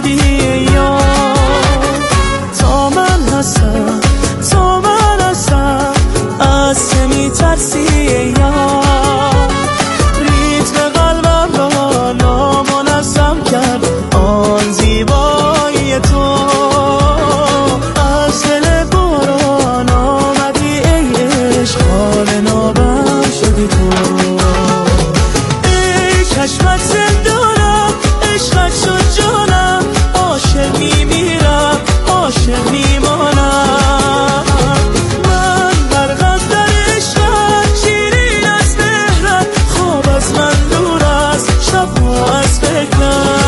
تا من هستم از چه میترسی یا ریتم قلبم را نامنظم کرد آن زیبایی تو از دل باران آمدی ای عشق حال نابم شدی تو ای چشمت زندانم عشقت شد جانم عاشق میمیرم عاشق میمانم من غرقم در عشقت شیرین از مهرت خواب از من دور است شبها از فکرت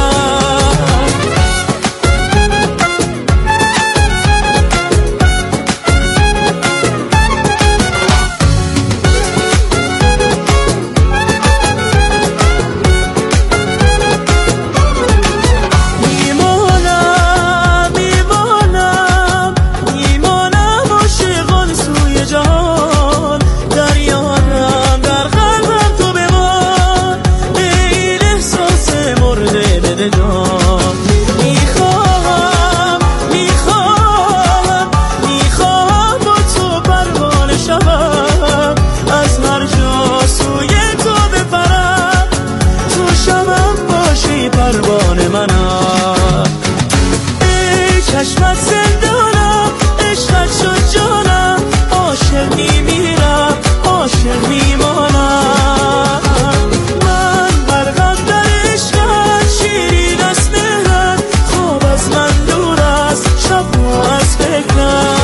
چشمت زندانم عشقت شد جانم عاشق میمیرم عاشق میمانم من غرقم در عشقت شیرین از مهرت خواب از من دور است شبها از فکرت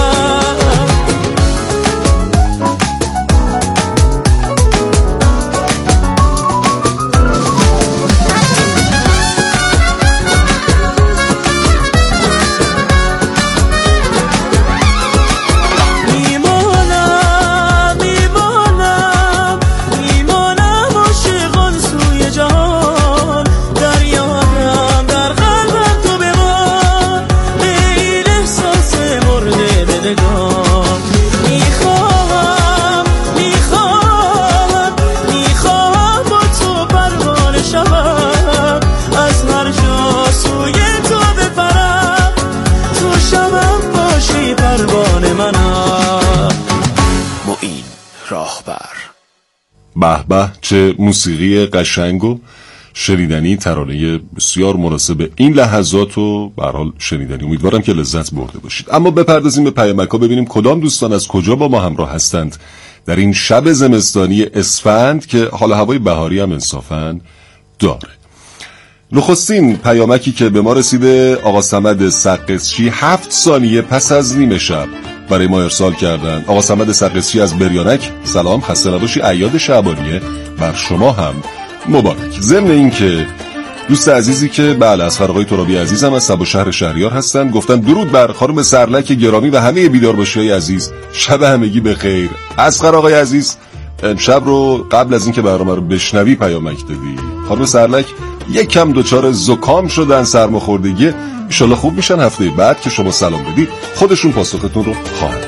به به چه موسیقی قشنگ و شنیدنی، ترانه بسیار مناسب این لحظات و به هر حال شنیدنی. امیدوارم که لذت برده باشید. اما بپردازیم به پیامک‌ها ببینیم کدام دوستان از کجا با ما همراه هستند در این شب زمستانی اسفند که حال هوای بهاری هم انصافاً داره. نخستین پیامکی که به ما رسیده آقا صمد سقزچی 7 ثانیه پس از نیمه شب برای ما ارسال کردن. آقا صمد سقزچی از بریانک: سلام، خسته نباشی، اعیاد شعبانیه بر شما هم مبارک. ضمن این که دوست عزیزی که بله اصغر آقای ترابی عزیزم از سبا شهر شهریار هستن گفتن درود بر خانم سرلک گرامی و همه بیدارباشی‌های عزیز، شب همگی بخیر. اصغر آقای عزیز امشب رو قبل از اینکه برنامه رو بشنوی پیامک دادی. خانم سرلک یک کم دچار زکام شدن، سرماخوردگی، ان شاءالله خوب میشن. هفته بعد که شما سلام بدید خودشون پاسختون رو خواهند.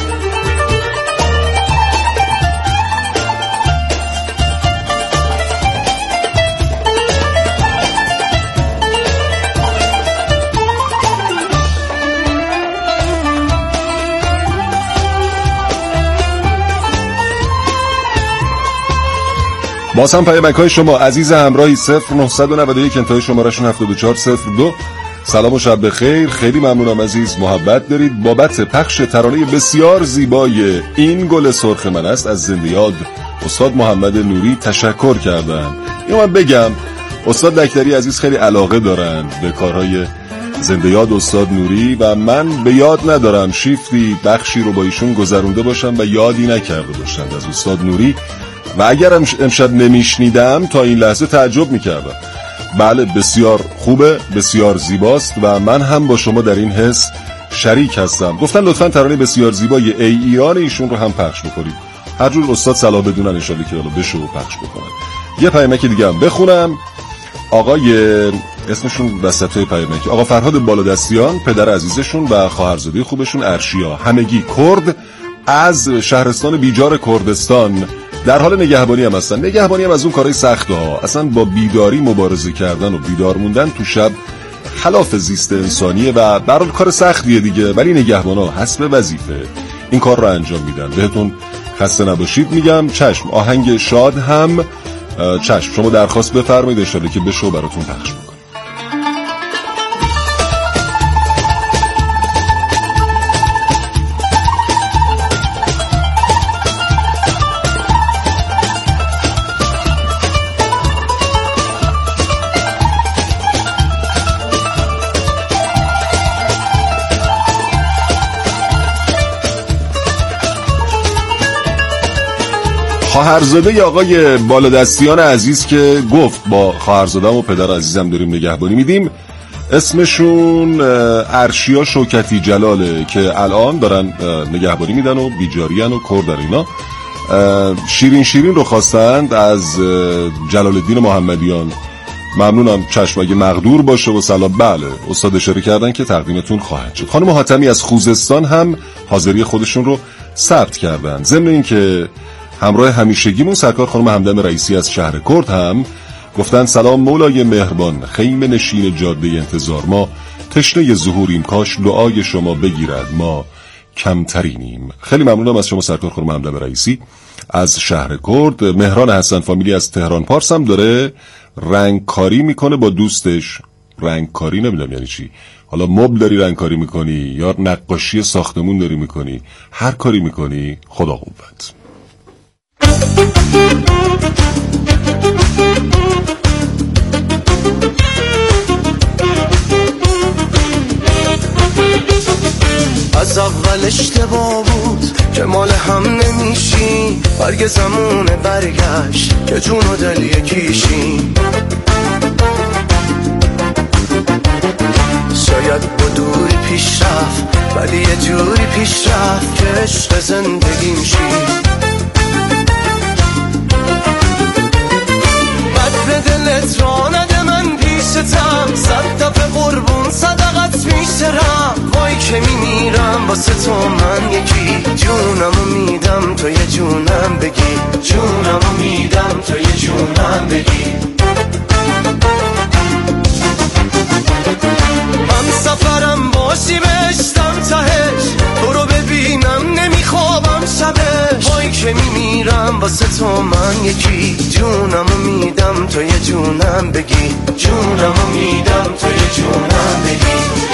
باز هم پیامک‌های شما عزیز همراهی 0991 انتهای شماره‌شون 7402. سلام و شب بخیر، خیلی ممنونم عزیز، محبت دارید. بابت پخش ترانه بسیار زیبای این گل سرخ من است از زنده یاد استاد محمد نوری تشکر کردن. اینو من بگم استاد دکتری عزیز خیلی علاقه دارن به کارهای زنده یاد استاد نوری و من به یاد ندارم شیفتی بخشی رو با ایشون گذرونده باشم و یادی نکرده باشم از استاد نوری و اگر امشب نمیشنیدم تا این لحظه تعجب میکردم. بله بسیار خوبه، بسیار زیباست و من هم با شما در این حس شریک هستم. گفتن لطفاً ترانه بسیار زیبای ای ایران ایشون رو هم پخش بکنید. هر جور استاد صلاح بدونن ان شاءالله که بشه و پخش بکنن. یه پیامک دیگه هم بخونم. آقای اسمشون وسطای پیامک آقا فرهاد بالادستیان، پدر عزیزشون و خواهرزاده خوبشون ارشیا، همگی کرد از شهرستان بیجار کردستان در حال نگهبانی هم هستن. نگهبانی هم از اون کارهای سخته ها، اصلا با بیداری مبارزه کردن و بیدار موندن تو شب خلاف زیست انسانیه و برای کار سختیه دیگه، ولی نگهبانا حسب وظیفه این کار رو انجام میدن. بهتون خسته نباشید میگم. چشم، آهنگ شاد هم چشم، شما درخواست بفرمایید انشالله که بشه براتون پخش میکنم. خواهرزاده آقای بالادستیان عزیز که گفت با خواهرزادم و پدر عزیزم داریم نگهبانی میدیم، اسمشون ارشیا شوکتی جلاله که الان دارن نگهبانی میدن و بیجارین و کردن اینا. شیرین رو خواستند از جلال الدین محمدیان. ممنونم. چشم، اگه مقدور باشه و سلام. بله استاد اشاره کردن که تقدیمتون خواهد شد. خانم حاتمی از خوزستان هم حاضری خودشون رو ثبت کردن. ضمن این که همراه همیشگیمون سرکار خانم همدم رئیسی از شهر کرد هم گفتن سلام مولای مهربان، خیمه نشین جاده انتظار، ما تشنه ظهوریم، کاش دعای شما بگیرد، ما کمترینیم. خیلی ممنونم از شما سرکار خانم همدم رئیسی از شهر کرد. مهران حسن فامیلی از تهران پارس هم داره رنگکاری میکنه با دوستش. رنگکاری نمیدونم یعنی چی، حالا مبل داری رنگکاری میکنی یا نقاشی ساختمون داری میکنی، هر کاری میکنی خدا قوت. از اول اشتباه بود که مال هم نمیشیم، برگ زمون برگشت که جون و دل یکیشیم. شاید با دوری پیش رفت ولی یه جوری پیش رفت که عشق زندگیم شید. دلت را نده من پیشتم، صد دفعه قربون صدقت میشترم. وای که میمیرم واسه تو من یکی، جونمو میدم تو یه جونم بگی، جونمو میدم تو یه جونم بگی. من سفرم باشی بشتم تهش، تو رو ببینم نمیخوابم شبش. وای که میمیرم واسه تو من یکی، جونمو میدم تو یه جونم بگی، جونمو میدم تو یه جونم بگی.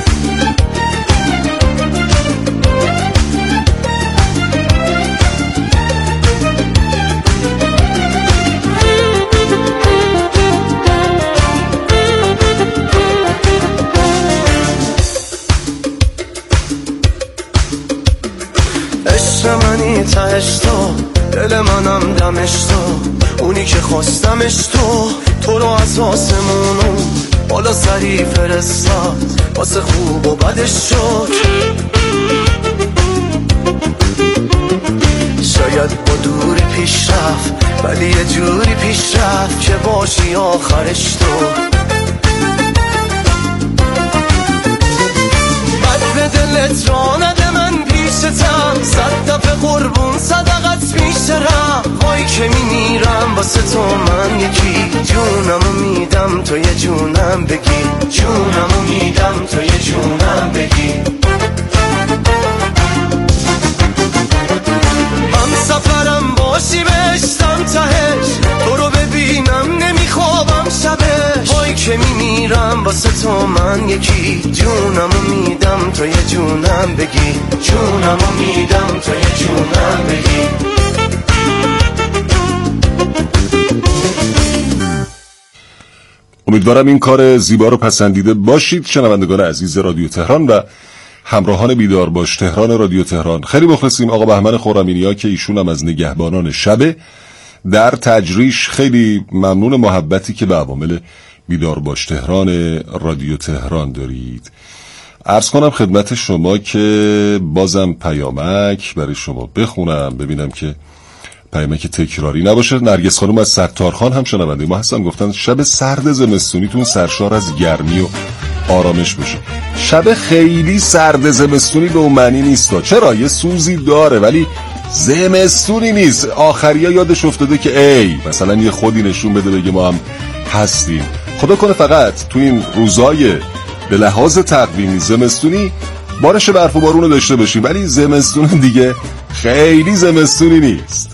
منی تهش تو، دل منم دمش تو، اونی که خواستمش تو رو از آسمونو بالا سری فرستاد، واسه خوب و بدش شد. شاید با دوری پیش رفت ولی یه جوری پیش رفت که باشی آخرش تو. بد به دلت را نده من پیشتم، صد دفعه قربون صدقت میشترم. وای که میمیرم واسه تو من یکی، جونمو میدم تو یه جونم بگی، جونمو میدم تو یه جونم بگی. من سفرم باشی بشتم تهش، تو رو ببینم نمیخوابم شبش. وای که میمیرم واسه تو من یکی، جونمو میدم تو یه جونم بگی، جونمو میدم تو یه جونم بگی. امیدوارم این کار زیبا رو پسندیده باشید شنوندگان عزیز رادیو تهران و همراهان بیدار باش تهران رادیو تهران. خیلی مخلصیم آقا بهمن خرمینیا که ایشون هم از نگهبانان شبه در تجریش. خیلی ممنون محبتی که به عوامل بیدار باش تهران رادیو تهران دارید. عرض کنم خدمت شما که بازم پیامک برای شما بخونم ببینم که پیامک تکراری نباشه. نرگس خانم از ستارخان هم شنونده ما هستن، گفتن شب سرد زمستونیتون سرشار از گرمی و آرامش بشه. شب خیلی سرد زمستونی به اون معنی نیست، چرا یه سوزی داره ولی زمستونی نیست. آخریا یادش افتاده که ای مثلا یه خودی نشون بده بگه ما هم هستیم. خدا کنه فقط تو این روزای به لحاظ تقویمی زمستونی بارش برف و بارون رو داشته باشیم، ولی زمستون دیگه خیلی زمستونی نیست.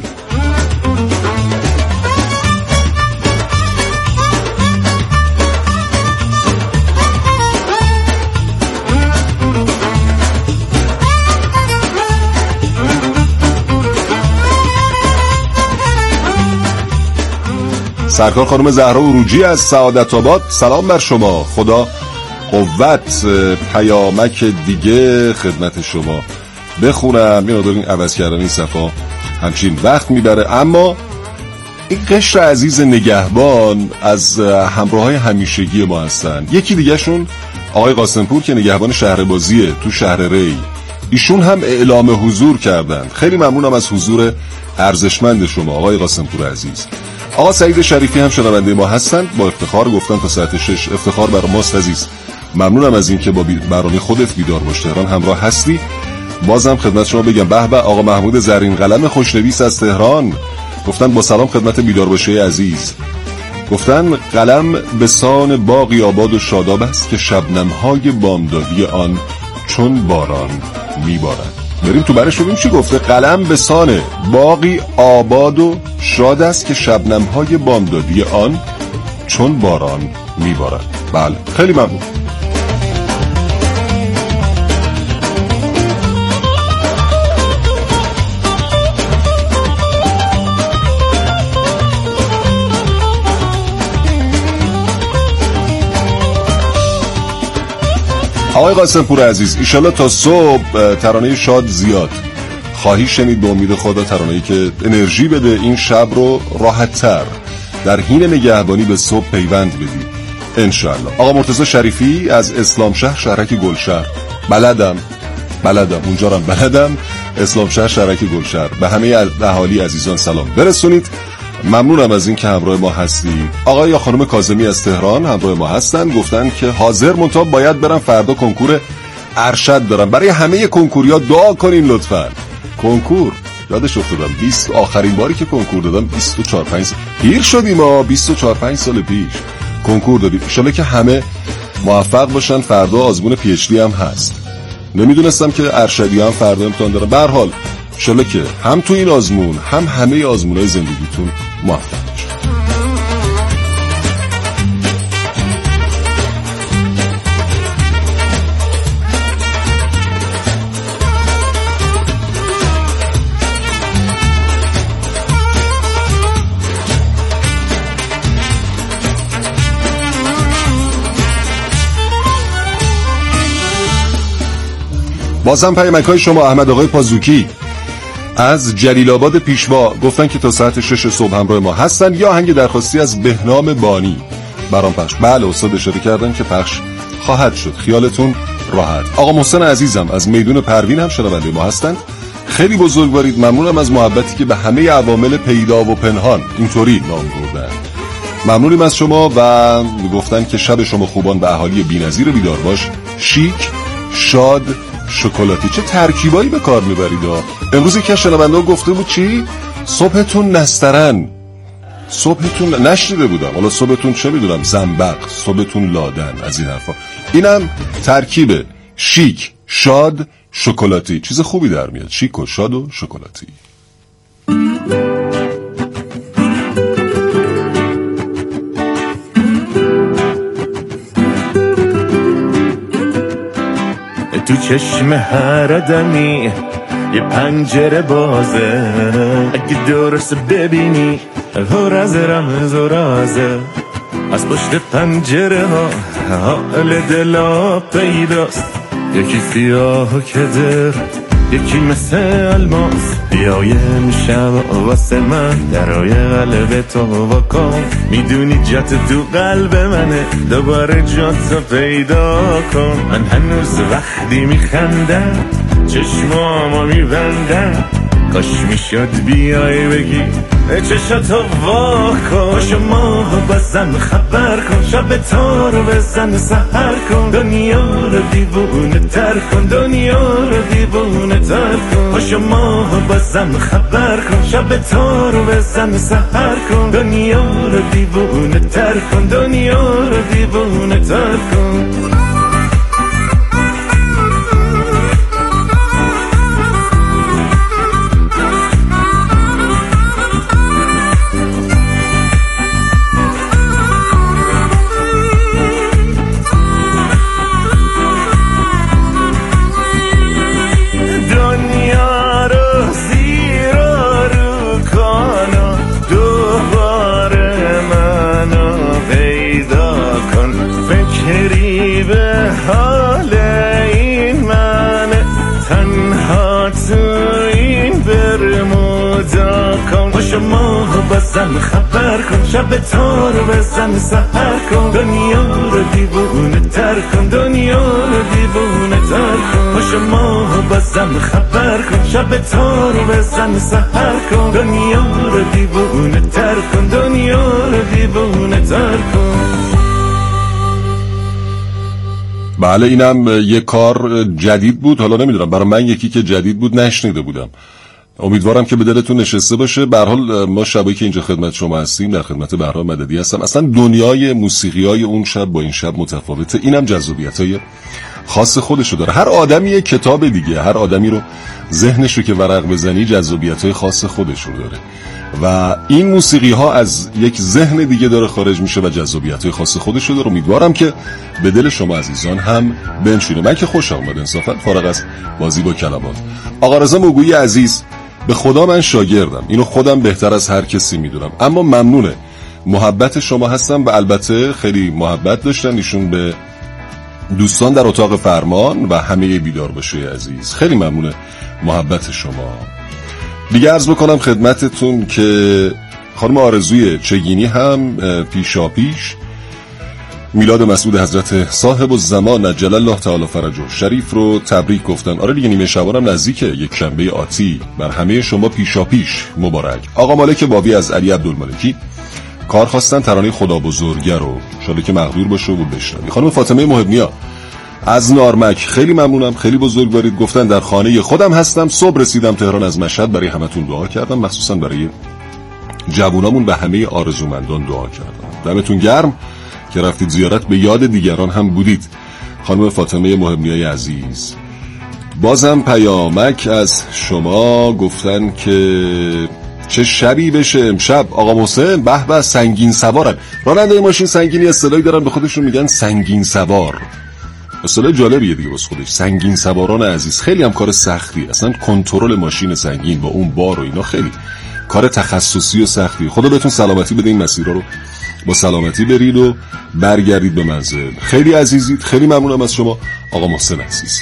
سرکار خانم زهرا اروجی از سعادت آباد، سلام بر شما، خدا قوت. پیامک دیگه خدمت شما بخونم، یه مقدار این عوض کردن این صفحه همچین وقت میبره، اما این قشر عزیز نگهبان از همراه‌های همیشگی ما هستن. یکی دیگه شون آقای قاسمپور که نگهبان شهر بازیه تو شهر ری، ایشون هم اعلام حضور کردن. خیلی ممنونم از حضور ارزشمند شما آقای قاسمپور عزیز. آقا سعید شریفی هم شنونده ما هستند، با افتخار گفتن تا ساعت 6. افتخار بر ماست عزیز. ممنونم از این که با برنامه خودت بیدار باش تهران همراه هستی. بازم خدمت شما بگم به به. آقا محمود زرین قلم خوشنویس از تهران گفتن با سلام خدمت بیدار باشه عزیز. گفتن قلم به سان باغی آباد و شاداب است که شبنم‌های بامدادی آن چون باران میبارد. بریم تو برش ببینیم چی گفته. قلم به سان باغی آباد و شاد است که شبنم‌های بامدادی آن چون باران میبارد. بله خیلی ممنون. آقای قاسمپور عزیز، ایشالله تا صبح ترانه شاد زیاد خواهی شنید، به امید خدا ترانه‌ای که انرژی بده این شب رو راحت‌تر در حین نگهبانی به صبح پیوند بدید انشالله. آقا مرتضی شریفی از اسلام شهر شهرک گلشهر، بلدم اونجا رو بلدم، اسلام شهر شهرک گلشهر. به همه اهالی عزیزان سلام برسونید. ممنونم از این که همراه ما هستید. آقای یا خانم کاظمی از تهران همراه ما هستن، گفتن که حاضر منتها باید برم فردا کنکور ارشد دارم. برای همه کنکوریا دعا کنین لطفاً. کنکور یادش افتادم 20 آخرین باری که کنکور دادم 24-5 پیر شدیم ما، 24-5 سال پیش کنکور دادیم. ان شاءالله که همه موفق باشن. فردا آزمون پی اچ دی هم هست. نمیدونستم که ارشدی هم فردا امتحان دارم. به هر حال ان شاءالله که هم تو این آزمون هم همه آزمونای زندگیتون موفق باشید. بازم پیامک‌های شما. احمد آقای پازوکی از جلیل آباد پیشوا گفتن که تا ساعت 6 صبح همراه ما هستن. یا آهنگ درخواستی از بهنام بانی برام پخش. بله استاد اشاره کردن که پخش خواهد شد، خیالتون راحت. آقا محسن عزیزم از میدون پروین هم شنونده ما هستند. خیلی بزرگوارید. ممنونم از محبتی که به همه عوامل پیدا و پنهان اینطوری نام بردن. ممنونیم از شما و گفتن که شب شما خوبان به اهالی بی‌نظیر بیدار باش شیک، شاد، شکلاتی. چه ترکیبایی به کار میبرید. امروز که شنونده گفته بود چی؟ صبحتون نسترن، صبحتون نشنیده بودم، حالا صبحتون چه میدونم، زنبق، صبحتون لادن، از این حرفا. اینم ترکیب شیک، شاد، شکلاتی. چیز خوبی در میاد. شیک و شاد و شکلاتی. تو چشم هر آدمی یه پنجره بازه، اگه درست ببینی پر از رمز و رازه. از پشت پنجره ها حال دلا پیداست، یکی سیاه و کدر، یکی مثل الماس. بیای شب واسه من درای قلب تو واکن، میدونی جات تو قلب منه، دوباره جاتو پیدا کن. من هنوز وقتی میخندم چشمامو میبندم، کاش میشد بیای بگی چشاتو واکن. شما بازم خبر کن، شب تا رو بزن سحر کن، دنیا رو دیوونه تر کن، دنیا رو دیوونه تر کن. شما بازم خبر کن، شب تا رو بزن سحر کن، دنیا رو دیوونه تر کن، دنیا رو دیوونه تر کن. حال این منه تنها تو این برمودا کن باشه ماه بزن خبر کن شب تو رو بزن سحر کن دنیا رو دیوونه تر کن دنیا رو دیوونه تر کن باشه ماه بزن خبر کن شب تو رو بزن سحر کن دنیا رو دیوونه تر کن دنیا رو دیوونه تر کن. بله اینم یه کار جدید بود، حالا نمیدونم برای من یکی که جدید بود نشنیده بودم، امیدوارم که به دلتون نشسته باشه. به هر حال ما شبایی که اینجا خدمت شما هستیم در خدمت بهرام مددی هستم، اصلا دنیای موسیقیای اون شب با این شب متفاوته، اینم جذابیتای خاص خودشو داره. هر آدمی یه کتاب دیگه، هر آدمی رو ذهنش رو که ورق بزنی جذابیتای خاص خودشو داره و این موسیقی ها از یک ذهن دیگه داره خارج میشه و جذابیت‌های خاص خودش رو داره. امیدوارم که به دل شما عزیزان هم بنشینه. من که خوشم اومد انصافا، فارغ از بازی با کلمات. آقا رضا موگویی عزیز، به خدا من شاگردم، اینو خودم بهتر از هر کسی میدونم، اما ممنونه محبت شما هستم و البته خیلی محبت داشتن ایشون به دوستان در اتاق فرمان و همه بیدار باشه عزیز. خیلی ممنونه محبت شما. دیگه عرض بکنم خدمتتون که خانم آرزوی چگینی هم پیشا پیش میلاد مسعود حضرت صاحب الزمان عجل الله تعالی فرجه شریف رو تبریک گفتن. آره دیگه نیمه شعبان هم نزدیکه، یک شنبه آتی بر همه شما پیشا پیش مبارک. آقا مالک بابی از علی عبدالمالکی کار خواستن ترانه خدا بزرگه رو، انشالله که مقدور باشه و بشنوی. خانم فاطمه محبنیا از نارمک خیلی ممنونم، خیلی بزرگوارید، گفتن در خانه خودم هستم، صبح رسیدم تهران از مشهد، برای همتون دعا کردم، مخصوصا برای جوونامون و همه آرزومندان دعا کردم. دمتون گرم که رفتید زیارت، به یاد دیگران هم بودید. خانم فاطمه محبنیای عزیز بازم پیامک از شما، گفتن که چه شبی بشه امشب. آقا محسن به به سنگین سوارن، راننده ماشین سنگینی اصطلاحی دارن به خودشون میگن سنگین سوار، اصطلاح جالبیه دیگه واسه خودش. سنگین سواران عزیز خیلی هم کار سختیه، اصلا کنترل ماشین سنگین با اون بار و اینا خیلی کار تخصصی و سختیه. خدا بهتون سلامتی بده، این مسیرها رو با سلامتی برید و برگردید به منزل. خیلی عزیزید، خیلی ممنونم از شما آقا محسن عزیز.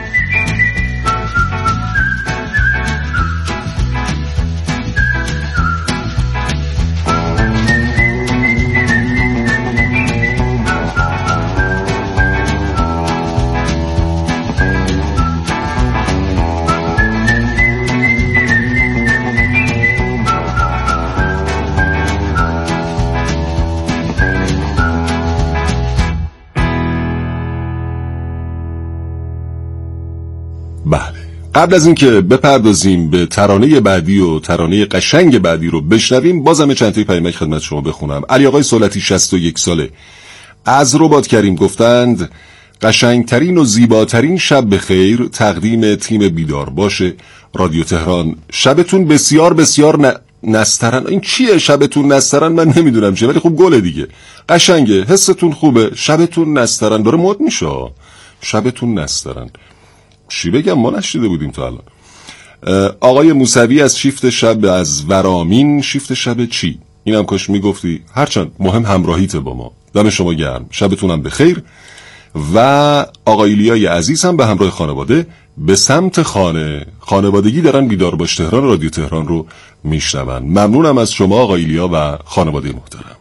قبل از اینکه بپردازیم به ترانه بعدی و ترانه قشنگ بعدی رو بشنویم، بازم چند تا پیامک خدمت شما بخونم. علی آقای سولتی 61 ساله از رباط کریم گفتند قشنگترین و زیباترین شب بخیر تقدیم تیم بیدار باشه رادیو تهران. شبتون بسیار بسیار نسترن. این چیه شبتون نسترن؟ من نمیدونم چیه، ولی خب گله دیگه، قشنگه، حستون خوبه. شبتون نسترن داره مد میشه، شبتون نسترن چی بگم، ما نشیده بودیم تا الان. آقای موسوی از شیفت شب از ورامین، شیفت شب چی؟ اینم کاش میگفتی، هرچند مهم همراهیت با ما. دم شما گرم، شبتونم بخیر. و آقای لیای عزیز هم به همراه خانواده به سمت خانوادگی دارن بیدار باش تهران رادیو تهران رو میشنون. ممنونم از شما آقای لیا و خانواده محترم.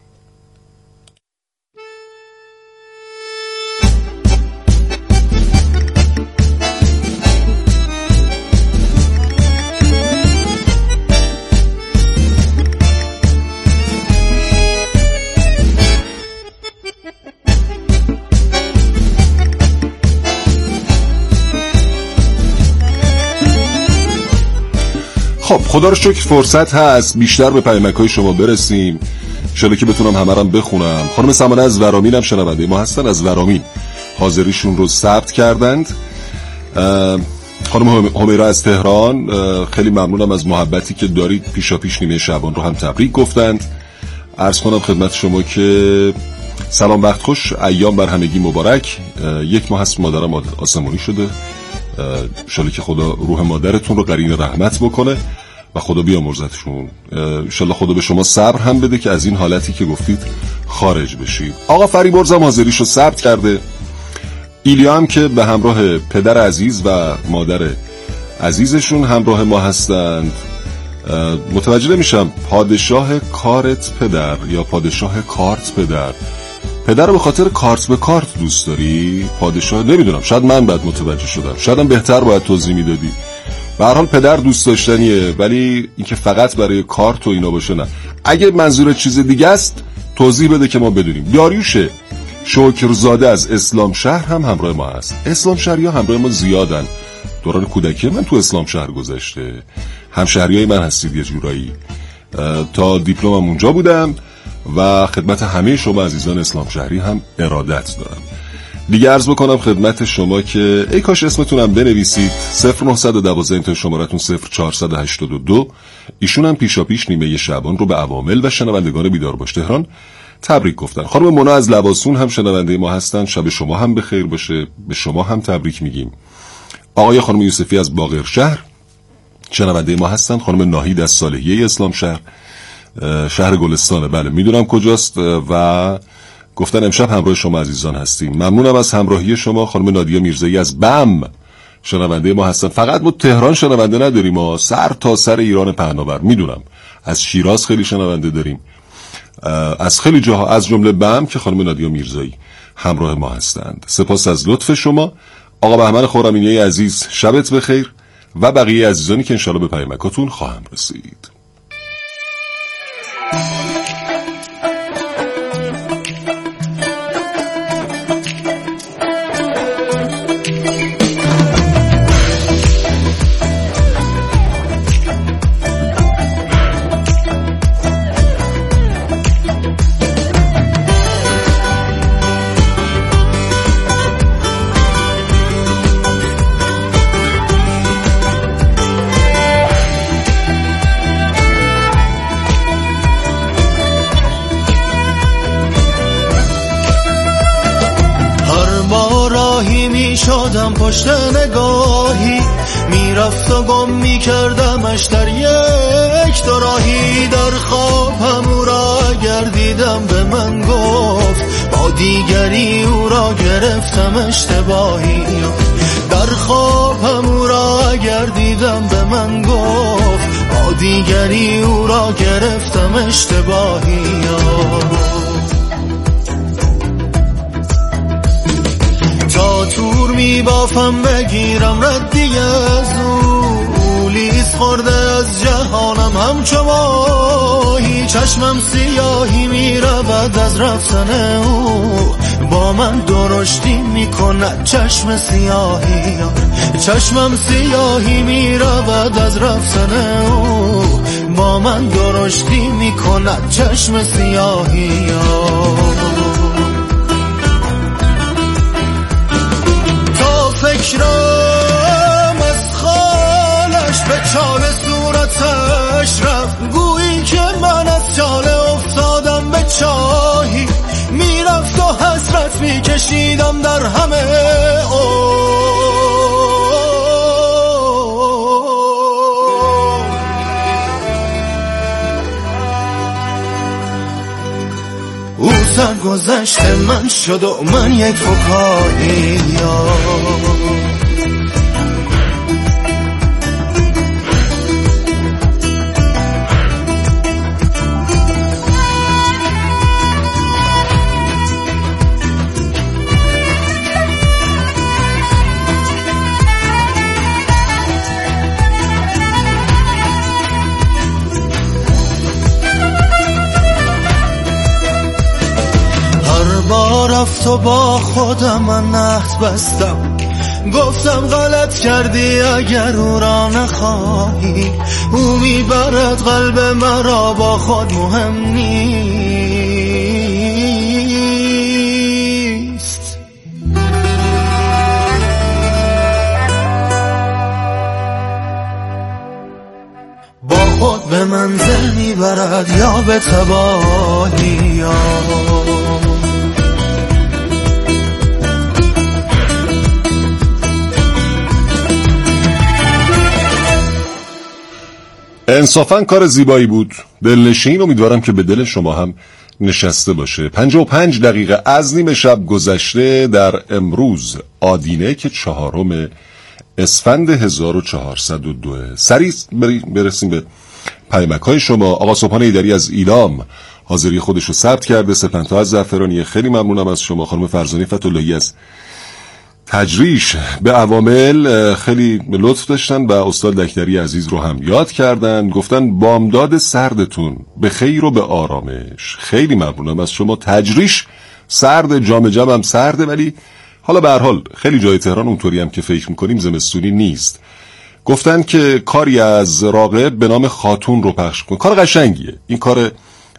خب خدا رو شکر فرصت هست بیشتر به پیامک‌های شما برسیم، انشالله که بتونم همه رو بخونم. خانم سمانه از ورامین هم شنونده ما هستن، از ورامین حاضریشون رو ثبت کردند. خانم همیرا از تهران خیلی ممنونم از محبتی که دارید، پیشا پیش نیمه شعبان رو هم تبریک گفتند. عرض کنم خدمت شما که سلام وقت خوش، ایام بر همگی مبارک. 1 ماه هست مادرم آسمانی شده، انشالله که خدا روح مادرتون رو قرین رحمت بکنه و خدا بیامرزتشون. انشالله خدا به شما صبر هم بده که از این حالتی که گفتید خارج بشید. آقا فریبرز هم حاضریشو ثبت کرده. ایلیا هم که به همراه پدر عزیز و مادر عزیزشون همراه ما هستند. متوجه نمیشم پادشاه کارت پدر یا پادشاه کارت پدر. پدر رو به خاطر کارت به کارت دوست داری؟ پادشاه نمیدونم، شاید من بعد متوجه شدم، شاید هم بهتر باید توضیح میدادی. به هر حال پدر دوست داشتنیه، ولی اینکه فقط برای کارت و اینا باشه نه. اگه منظور چیز دیگه است توضیح بده که ما بدونیم. داریوش شکرزاده از اسلام شهر هم همراه ما هست. اسلام شهری ها همراه ما زیادن. دوران کودکی من تو اسلام شهر گذشته، همشهریای من هستید یه جورایی. تا دیپلمم اونجا بودم و خدمت همه شما عزیزان اسلام شهری هم ارادت دارم. دیگه عرض بکنم خدمت شما که ای کاش اسمتونم بنویسید. 0912 این تا شمارتون 0482. ایشون هم پیشا پیش نیمه شعبان رو به عوامل و شنوندگان بیدار باش تهران تبریک گفتن. خانم مونا از لواسون هم شنونده ما هستن. شب شما هم بخیر باشه، به شما هم تبریک میگیم. آقای خانم یوسفی از باقر شهر شنونده ما هستن. خانم ناهید از صالحیه اسلام شهر، شهر گلستانه، بله میدونم کجاست، و گفتن امشب همراه شما عزیزان هستیم. ممنونم از همراهی شما. خانم نادیه میرزایی از بم شنونده ما هستن. فقط ما تهران شنونده نداریم، ما سر تا سر ایران پهناور، میدونم از شیراز خیلی شنونده داریم، از خیلی جاها، از جمله بم که خانم نادیه میرزایی همراه ما هستند. سپاس از لطف شما. آقا بهمن خرمینی عزیز شبت بخیر و بقیه عزیزانی که انشالله به پیامکاتون خواهم رسید. شدم پشت نگاهی میرفت و گم میکردمش در یک دوراهی. در خوابم او را گردیدم، به من گفت با دیگری او را گرفتم اشتباهی. در خوابم او را گردیدم، به من گفت با دیگری او را گرفتم اشتباهی. تا تور میبافم بگیرم ردی از او، لیز خورده از جهانم همچو ماهی. چشمم سیاهی میرود از رفتن او، با من درشتی میکند چشم سیاهی. چشمم سیاهی میرود از رفتن او، با من درشتی میکند چشم سیاهی. فکرم از خالش به چال صورتش رفت، گویی که من از چاله افتادم به چاهی. میرفت و حسرت میکشیدم در همه او سرگذشت من شد و من یک فکاهی. رفت و با خودم من عهد بستم، گفتم غلط کردی اگر او را نخواهی. او میبرد قلب مرا با خود، مهم نیست. با خود به منزل میبرد یا به تباهی. انصافاً کار زیبایی بود، دلنشین. امیدوارم که به دل شما هم نشسته باشه. 55 دقیقه از نیم شب گذشته در امروز آدینه که 4 اسفند 1402. سریع برسیم به پیامک‌های شما. آقا سبحان ایدری از ایلام حاضری خودش رو ثبت کرده. سپنتا از زعفرانی خیلی ممنونم از شما. خانم فرزانه فتح‌اللهی از تجریش به عوامل خیلی لطف داشتن و استاد دکتری عزیز رو هم یاد کردن، گفتن بامداد سردتون به خیر و به آرامش. خیلی ممنونم از شما. تجریش سرد، جام هم سرده، ولی حالا به هر حال خیلی جای تهران اونطوری هم که فکر میکنیم زمستونی نیست. گفتن که کاری از راغب به نام خاتون رو پخش کن. کار قشنگیه این کار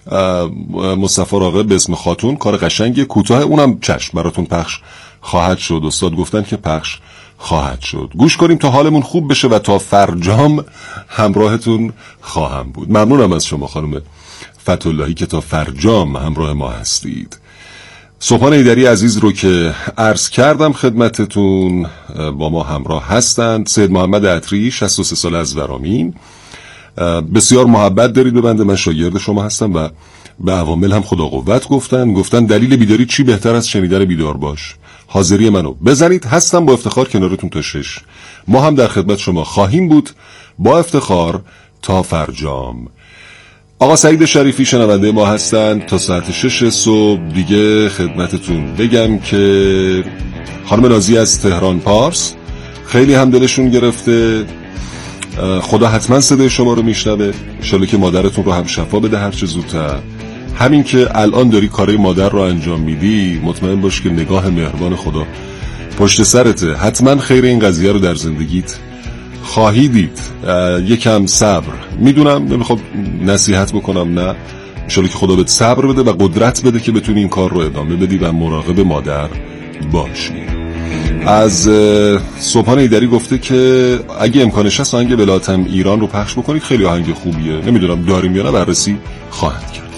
مصطفی راغب به اسم خاتون، کار قشنگیه، کوتاه، اونم چشم براتون پخش خواهد شد. استاد گفتن که پخش خواهد شد. گوش کنیم تا حالمون خوب بشه و تا فرجام همراهتون خواهم بود. ممنونم از شما خانم فتح‌اللهی که تا فرجام همراه ما هستید. سبحان ایدری عزیز رو که عرض کردم خدمتتون با ما همراه هستند. سید محمد عطری 63 ساله از ورامین. بسیار محبت دارید به بنده، من شاگرد شما هستم و به عوامل هم خدا قوت گفتن دلیل بیداری چی بهتر از شنیدن بیدار باش. حاضری منو بزنید، هستم با افتخار کنارتون تا 6. ما هم در خدمت شما خواهیم بود با افتخار تا فرجام. آقا سعید شریفی شنونده ما هستند تا ساعت 6 صبح. دیگه خدمتتون بگم که خانم نازی از تهران پارس خیلی هم دلشون گرفته، خدا حتما صدای شما رو میشنوه، ان شاءالله که مادرتون رو هم شفا بده هر چه زودتر. همین که الان داری کارای مادر رو انجام میدی، مطمئن باش که نگاه مهربان خدا پشت سرته. حتما خیر این قضیه رو در زندگیت خواهی دید. یکم صبر. میدونم نمیخوام نصیحت بکنم، نه، انشالله که خدا بهت صبر بده و قدرت بده که بتونی این کار رو ادامه بدی و مراقب مادر باشی. از سبحان ایدری گفته که اگه امکانش هست آهنگ ولایتم ایران رو پخش بکنید، خیلی آهنگ خوبیه. نمیدونم داریم یا نه، بررسی خواهد کرد.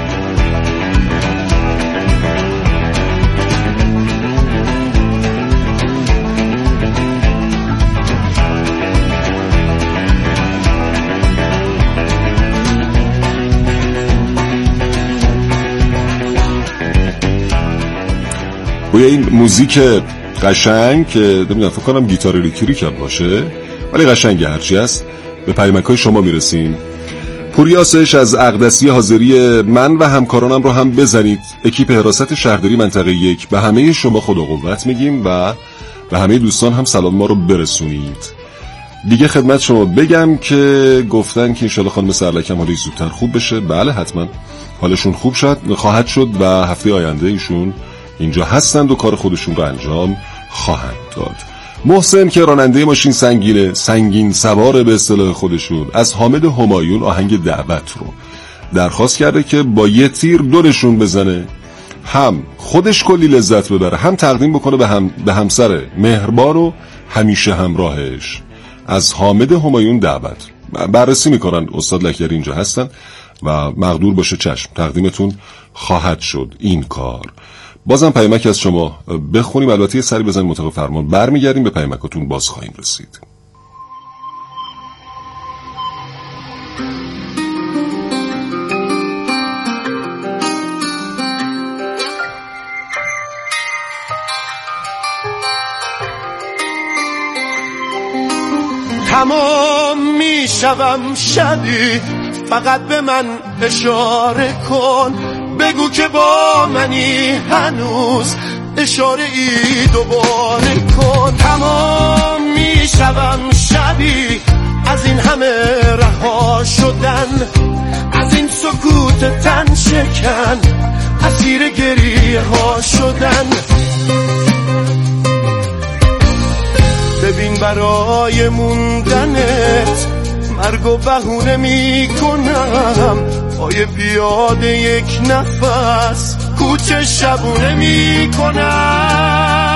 گویا این موزیک قشنگ که نمیدونم فکر کنم گیتار الکتریک هم باشه ولی قشنگه، هرچی هست به پیامک‌های شما میرسیم. پوری آسایش از اقدسی حاضری من و همکارانم رو هم بزنید. اکیپ حراست شهرداری منطقه 1 به همه شما خدا قوت میگیم و به همه دوستان هم سلام ما رو برسونید. دیگه خدمت شما بگم که گفتن که انشالله خانم سرلکم حالش زودتر خوب بشه. بله حتما حالشون خوب خواهد شد و هفته آینده ایشون اینجا هستند و کار خودشون رو انجام خواهند داد. محسن که راننده ماشین سنگین سوار به اصطلاح خودشون، از حامد همایون آهنگ دعوت رو درخواست کرده که با یه تیر دورشون بزنه، هم خودش کلی لذت ببره، هم تقدیم بکنه به همسر مهربان و همیشه همراهش. از حامد همایون دعوت بررسی میکنن. استاد لکیری اینجا هستن و مقدور باشه چشم تقدیمتون خواهد شد این کار. بازم پیامک از شما بخونیم، البته یه سری بزنیم مطابق فرمان، برمیگردیم به پیامکاتون باز خواهیم رسید. تمام میشوم شبی، فقط به من اشاره کن، بگو که با منی هنوز، اشاره ای دوباره کن. تمام میشوم شبی از این همه رها شدن، از این سکوت تن شکن، اسیر گریه ها شدن. ببین برای موندنت مرگ و بهونه می کنم، پای پیاده یک نفس کوچه شبونه می کنم.